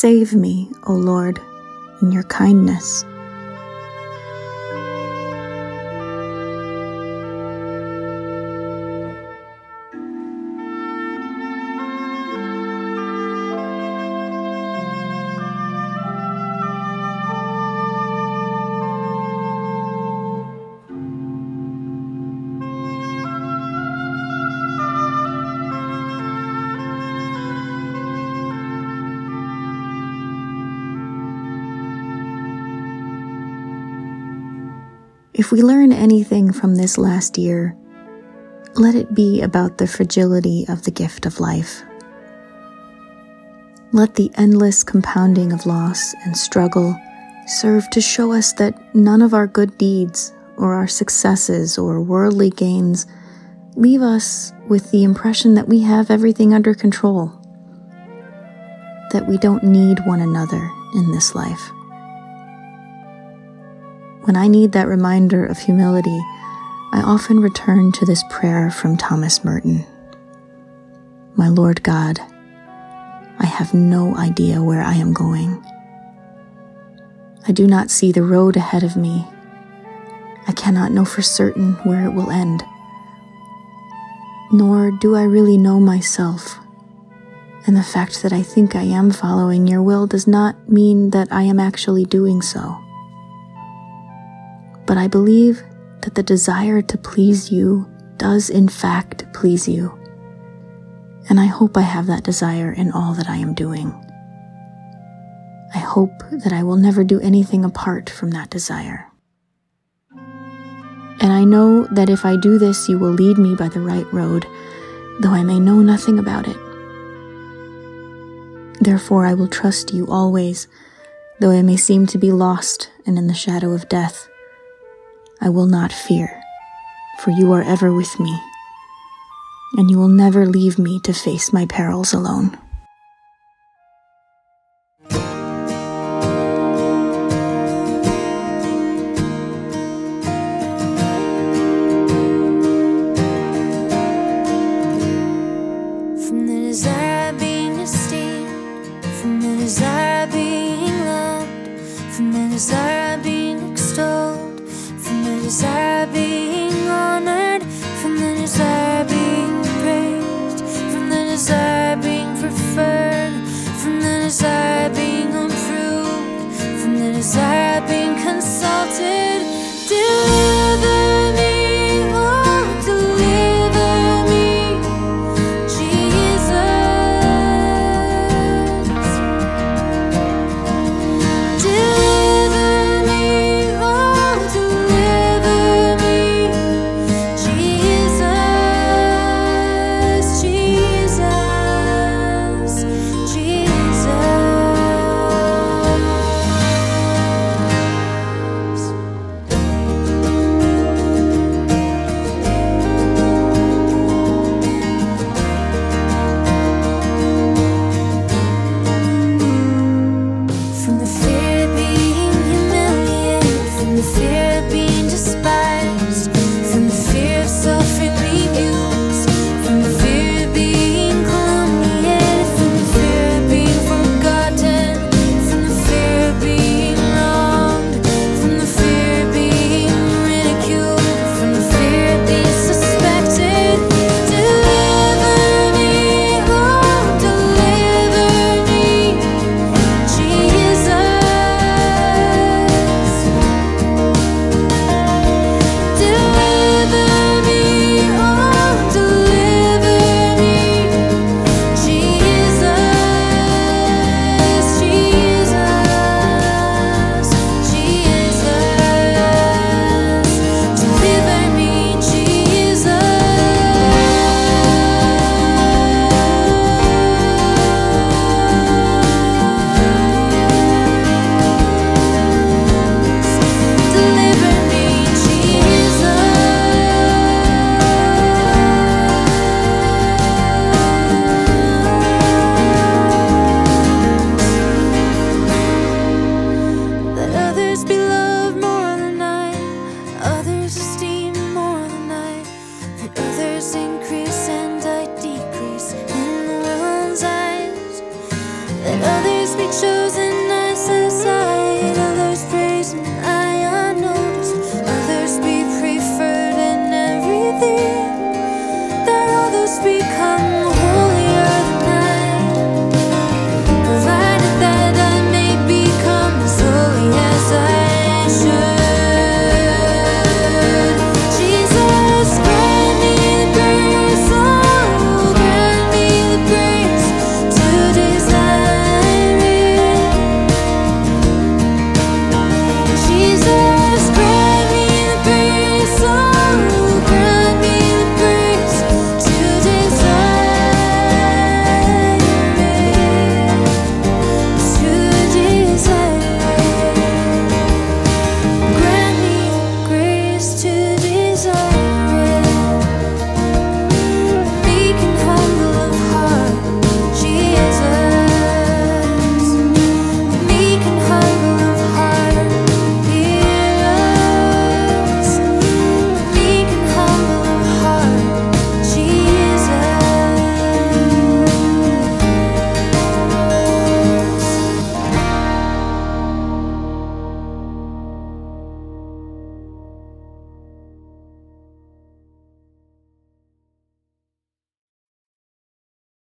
Save me, O Lord, in your kindness. If we learn anything from this last year, let it be about the fragility of the gift of life. Let the endless compounding of loss and struggle serve to show us that none of our good deeds or our successes or worldly gains leave us with the impression that we have everything under control, that we don't need one another in this life. When I need that reminder of humility, I often return to this prayer from Thomas Merton. My Lord God, I have no idea where I am going. I do not see the road ahead of me. I cannot know for certain where it will end. Nor do I really know myself. And the fact that I think I am following your will does not mean that I am actually doing so. But I believe that the desire to please you does in fact please you. And I hope I have that desire in all that I am doing. I hope that I will never do anything apart from that desire. And I know that if I do this, you will lead me by the right road, though I may know nothing about it. Therefore I will trust you always, though I may seem to be lost and in the shadow of death. I will not fear, for you are ever with me, and you will never leave me to face my perils alone. From the desire of being esteemed, from the desire of being loved, from the desire of being extolled, from the desire of being honored, from the desire of being praised, from the desire of being preferred, from the desire of being approved, from the desire of being consulted.